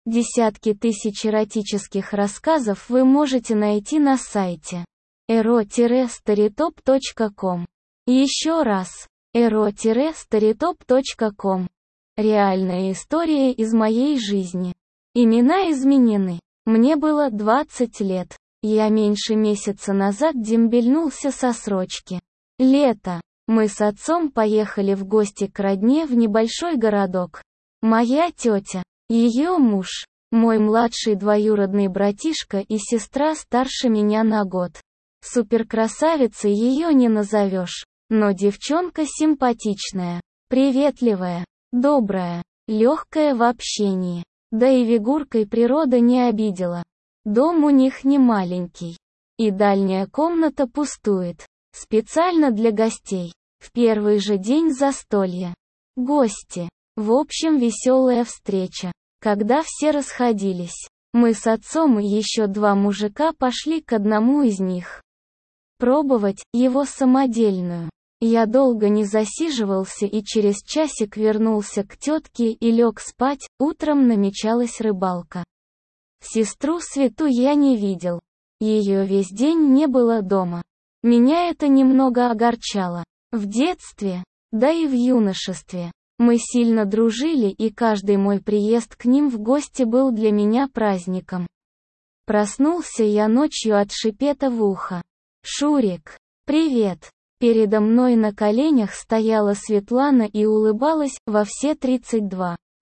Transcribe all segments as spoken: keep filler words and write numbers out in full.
Десятки тысяч эротических рассказов вы можете найти на сайте эро старитоп точка ком. Еще раз, эро старитоп точка ком. Реальная история из моей жизни. Имена изменены. Мне было двадцать лет. Я меньше месяца назад дембельнулся со срочки. Лето. Мы с отцом поехали в гости к родне в небольшой городок. Моя тетя, ее муж, мой младший двоюродный братишка и сестра старше меня на год. Суперкрасавицей ее не назовешь, но девчонка симпатичная, приветливая, добрая, легкая в общении. Да и фигуркой природа не обидела. Дом у них не маленький. И дальняя комната пустует. Специально для гостей. В первый же день застолья. Гости. В общем, веселая встреча. Когда все расходились, мы с отцом и еще два мужика пошли к одному из них. Пробовать его самодельную. Я долго не засиживался и через часик вернулся к тетке и лег спать. Утром намечалась рыбалка. Сестру Свету я не видел. Ее весь день не было дома. Меня это немного огорчало. В детстве, да и в юношестве, мы сильно дружили, и каждый мой приезд к ним в гости был для меня праздником. Проснулся я ночью от шипета в ухо. «Шурик, привет!» Передо мной на коленях стояла Светлана и улыбалась во все тридцать два.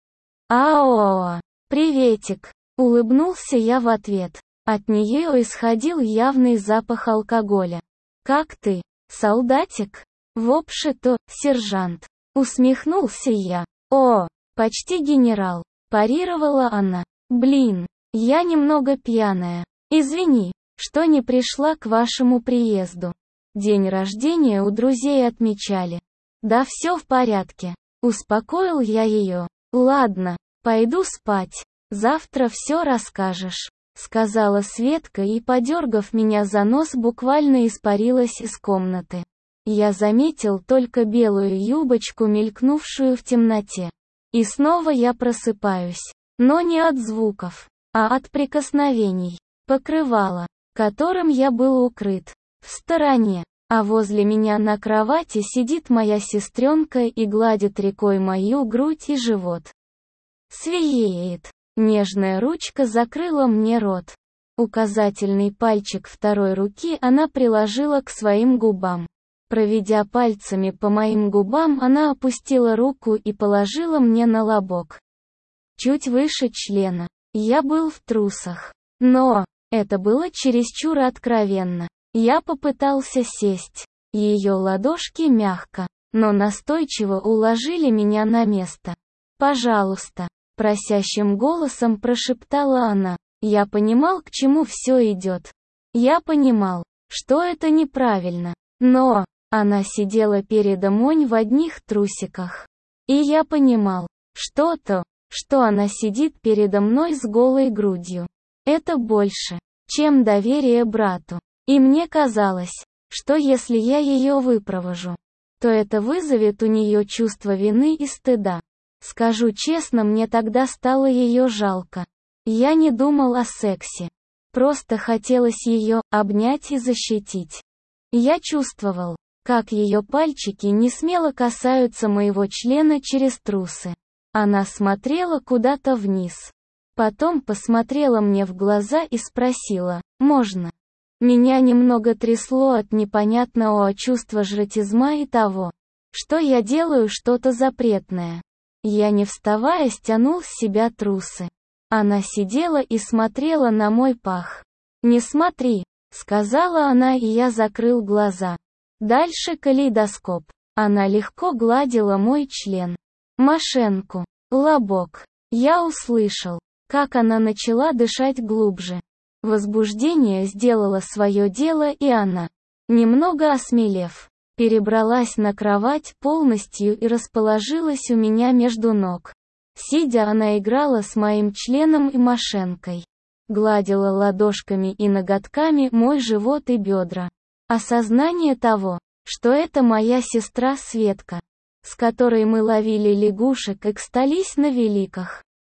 «Ао, приветик!» Улыбнулся я в ответ. От нее исходил явный запах алкоголя. «Как ты, солдатик?» «Вообще-то, сержант». Усмехнулся я. «О, почти генерал», парировала она. «Блин, я немного пьяная. Извини, что не пришла к вашему приезду. День рождения у друзей отмечали». «Да все в порядке». Успокоил я ее. «Ладно, пойду спать. Завтра все расскажешь», сказала Светка и, подергав меня за нос, буквально испарилась из комнаты. Я заметил только белую юбочку, мелькнувшую в темноте. И снова я просыпаюсь. Но не от звуков, а от прикосновений. Покрывало, которым я был укрыт, в стороне, а возле меня на кровати сидит моя сестренка и гладит рекой мою грудь и живот. Свеет. Нежная ручка закрыла мне рот. Указательный пальчик второй руки она приложила к своим губам. Проведя пальцами по моим губам, она опустила руку и положила мне на лобок. Чуть выше члена. Я был в трусах. Но это было чересчур откровенно. Я попытался сесть. Ее ладошки мягко, но настойчиво уложили меня на место. «Пожалуйста», просящим голосом прошептала она. Я понимал, к чему все идет. Я понимал, что это неправильно. Но она сидела передо мной в одних трусиках. И я понимал, что то, что она сидит передо мной с голой грудью. Это больше, чем доверие брату. И мне казалось, что если я ее выпровожу, то это вызовет у нее чувство вины и стыда. Скажу честно, мне тогда стало ее жалко. Я не думал о сексе. Просто хотелось ее обнять и защитить. Я чувствовал, как ее пальчики несмело касаются моего члена через трусы. Она смотрела куда-то вниз. Потом посмотрела мне в глаза и спросила: «Можно?». Меня немного трясло от непонятного чувства жратизма и того, что я делаю что-то запретное. Я, не вставая, стянул с себя трусы. Она сидела и смотрела на мой пах. «Не смотри», — сказала она, и я закрыл глаза. Дальше калейдоскоп. Она легко гладила мой член, мошенку, лобок. Я услышал, как она начала дышать глубже. Возбуждение сделало свое дело, и она, немного осмелев, перебралась на кровать полностью и расположилась у меня между ног. Сидя, она играла с моим членом и мошенкой. Гладила ладошками и ноготками мой живот и бедра. Осознание того, что это моя сестра Светка, с которой мы ловили лягушек и кстались на великах.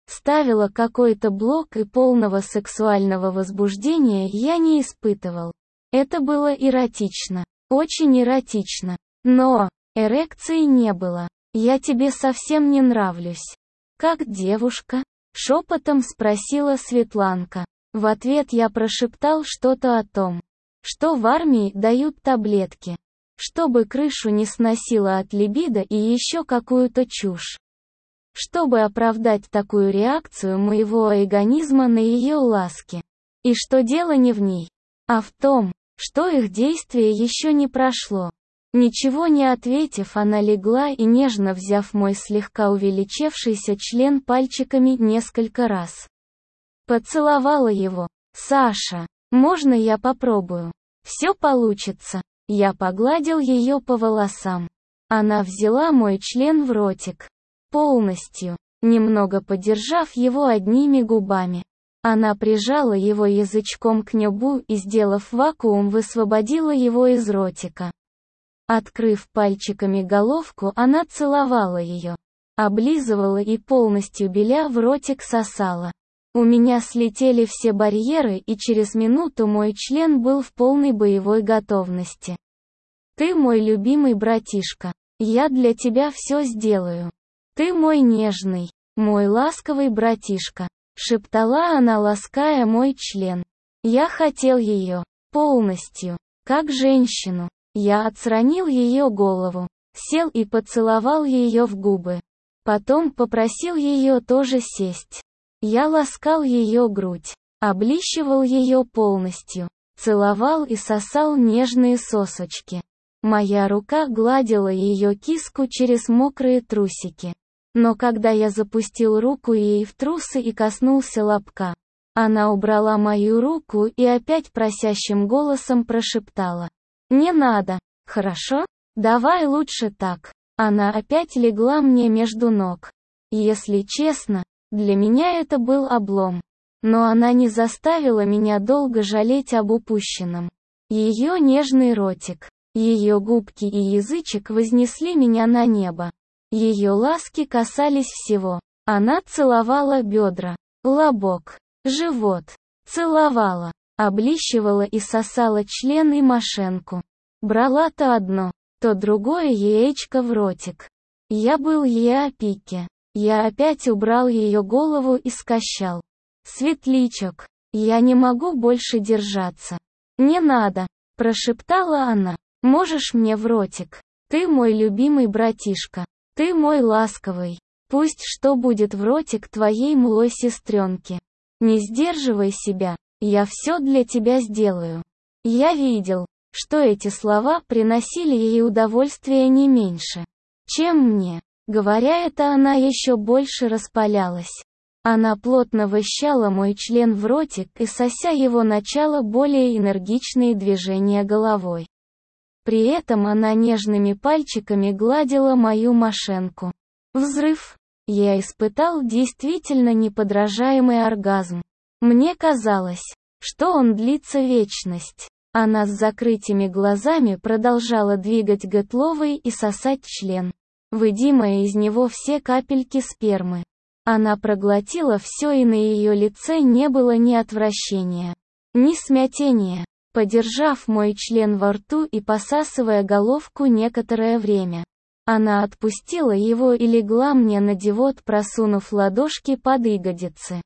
ставила какой-то блок, и полного сексуального возбуждения я не испытывал. Это было эротично. Очень эротично. Но эрекции не было. Я тебе совсем не нравлюсь. Как девушка? Шепотом спросила Светланка. В ответ я прошептал что-то о том, что в армии дают таблетки, чтобы крышу не сносило от либидо, и еще какую-то чушь. Чтобы оправдать такую реакцию моего организма на ее ласки. И что дело не в ней, а в том, что их действие еще не прошло. Ничего не ответив, она легла и, нежно взяв мой слегка увеличившийся член пальчиками, несколько раз поцеловала его. «Саша, можно я попробую? Все получится». Я погладил ее по волосам. Она взяла мой член в ротик. Полностью, немного подержав его одними губами. Она прижала его язычком к небу и, сделав вакуум, высвободила его из ротика. Открыв пальчиками головку, она целовала ее, облизывала и, полностью беля в ротик, сосала. У меня слетели все барьеры, и через минуту мой член был в полной боевой готовности. «Ты мой любимый братишка. Я для тебя все сделаю. Ты мой нежный, мой ласковый братишка», — шептала она, лаская мой член. Я хотел ее полностью, как женщину. Я отстранил ее голову, сел и поцеловал ее в губы. Потом попросил ее тоже сесть. Я ласкал ее грудь, облизывал ее полностью, целовал и сосал нежные сосочки. Моя рука гладила ее киску через мокрые трусики. Но когда я запустил руку ей в трусы и коснулся лобка, она убрала мою руку и опять просящим голосом прошептала: «Не надо, хорошо? Давай лучше так». Она опять легла мне между ног. Если честно, для меня это был облом. Но она не заставила меня долго жалеть об упущенном. Ее нежный ротик, ее губки и язычек вознесли меня на небо. Ее ласки касались всего. Она целовала бедра, лобок, живот, целовала, облизывала и сосала член и мошенку. Брала то одно, то другое яичко в ротик. Я был ей опеке. Я опять убрал ее голову и скащал. «Светличок, я не могу больше держаться». «Не надо», — прошептала она. «Можешь мне в ротик? Ты мой любимый братишка. Ты мой ласковый. Пусть что будет в ротик твоей млой сестренки. Не сдерживай себя, я все для тебя сделаю». Я видел, что эти слова приносили ей удовольствие не меньше, чем мне. Говоря это, она еще больше распалялась. Она плотно вощала мой член в ротик и, сося его, начала более энергичные движения головой. При этом она нежными пальчиками гладила мою мошенку. Взрыв! Я испытал действительно неподражаемый оргазм. Мне казалось, что он длится вечность. Она с закрытыми глазами продолжала двигать готловой и сосать член, выдимая из него все капельки спермы. Она проглотила все, и на ее лице не было ни отвращения, ни смятения. Подержав мой член во рту и посасывая головку некоторое время, она отпустила его и легла мне на живот, просунув ладошки под ягодицы.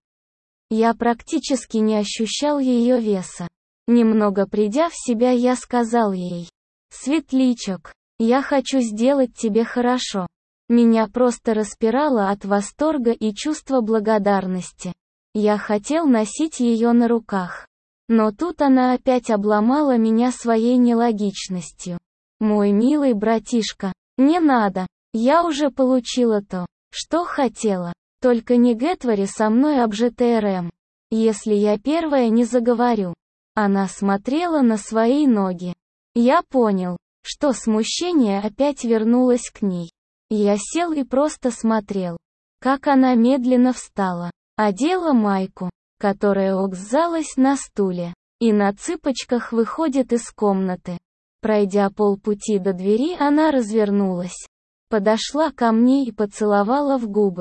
Я практически не ощущал ее веса. Немного придя в себя, я сказал ей: «Светличок, я хочу сделать тебе хорошо». Меня просто распирало от восторга и чувства благодарности. Я хотел носить ее на руках. Но тут она опять обломала меня своей нелогичностью. «Мой милый братишка, не надо. Я уже получила то, что хотела. Только не говори со мной об жэ тэ эр эм. Если я первая не заговорю». Она смотрела на свои ноги. Я понял, что смущение опять вернулось к ней. Я сел и просто смотрел, как она медленно встала, одела майку, которая оказалась на стуле, и на цыпочках выходит из комнаты. Пройдя полпути до двери, она развернулась, подошла ко мне и поцеловала в губы.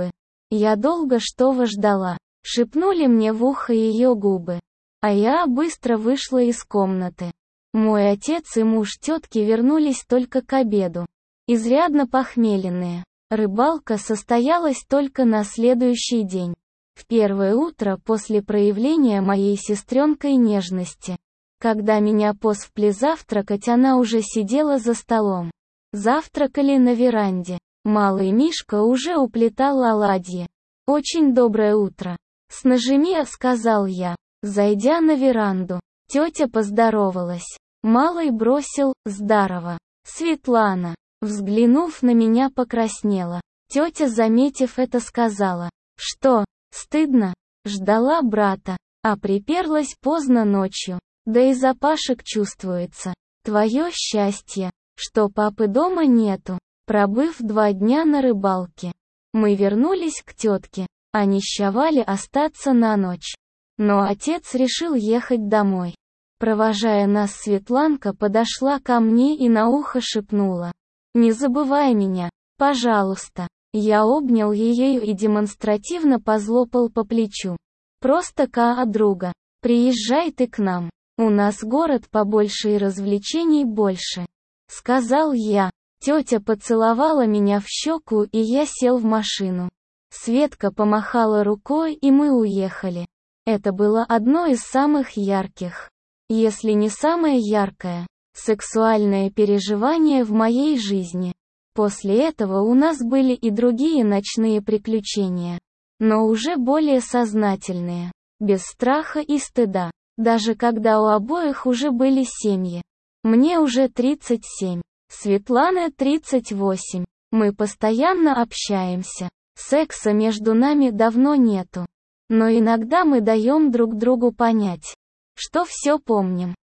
Я долго что-то ждала. Шепнули мне в ухо ее губы. А я быстро вышла из комнаты. Мой отец и муж тетки вернулись только к обеду. Изрядно похмеленные. Рыбалка состоялась только на следующий день. В первое утро после проявления моей сестренкой нежности. Когда меня посвпли завтракать, она уже сидела за столом. Завтракали на веранде. Малый Мишка уже уплетал оладьи. «Очень доброе утро. С нажими», — сказал я, зайдя на веранду. Тетя поздоровалась. Малый бросил: «Здорово, Светлана». Взглянув на меня, покраснела. Тетя, заметив это, сказала: «Что, стыдно? Ждала брата, а приперлась поздно ночью. Да и запашек чувствуется. Твое счастье, что папы дома нету». Пробыв два дня на рыбалке, мы вернулись к тетке. Они щавали остаться на ночь. Но отец решил ехать домой. Провожая нас, Светланка подошла ко мне и на ухо шепнула: «Не забывай меня, пожалуйста». Я обнял ее и демонстративно позлопал по плечу. «Просто ка друга. Приезжай ты к нам. У нас город побольше и развлечений больше», — сказал я. Тетя поцеловала меня в щеку, и я сел в машину. Светка помахала рукой, и мы уехали. Это было одно из самых ярких, если не самое яркое, сексуальное переживание в моей жизни. После этого у нас были и другие ночные приключения, но уже более сознательные, без страха и стыда, даже когда у обоих уже были семьи. Мне уже тридцать семь, Светлане тридцать восемь. Мы постоянно общаемся. Секса между нами давно нету. Но иногда мы даем друг другу понять, что все помним.